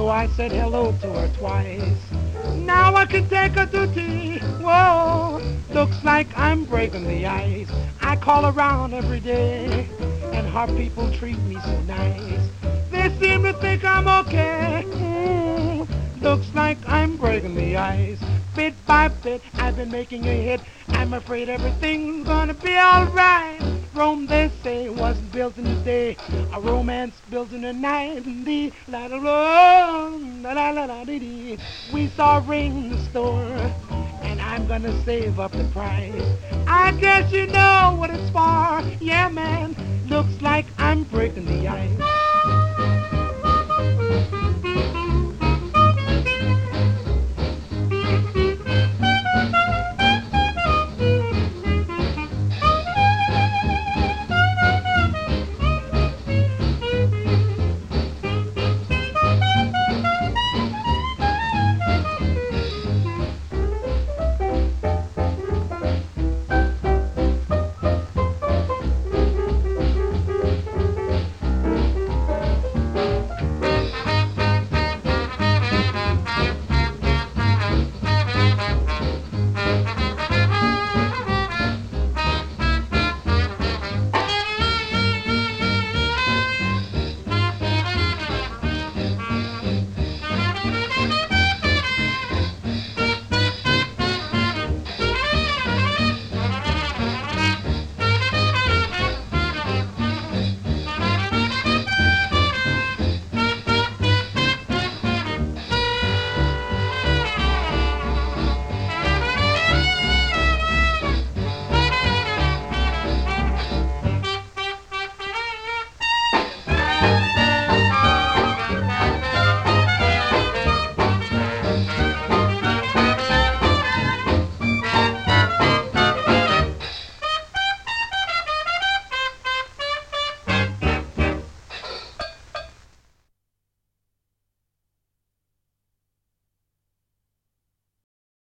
so I said hello to her twice. Now I can take her to tea. Whoa, looks like I'm breaking the ice. I call around every day, and her people treat me so nice. They seem to think I'm okay. Looks like I'm breaking the ice. Bit by bit, I've been making a hit. I'm afraid everything's gonna be alright. Rome, they say, wasn't built in a day. A romance built in a night. Dee, la la la, la la la la dee dee. We saw a ring in the store, and I'm gonna save up the price. I guess you know what it's for. Yeah, man, looks like I'm breaking the ice.